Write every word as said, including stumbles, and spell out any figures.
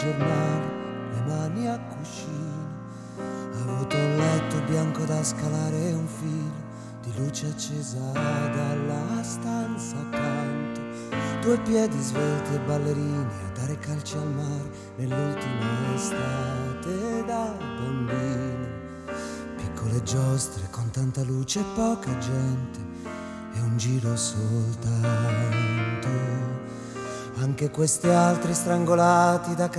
giornali, le mani a cuscino. Ha avuto un letto bianco da scalare e un filo di luce accesa dalla stanza accanto. Due piedi svelti e ballerini a dare calci al mare nell'ultima estate da bambino. Piccole giostre con tanta luce e poca gente e un giro soltanto. Anche questi altri strangolati da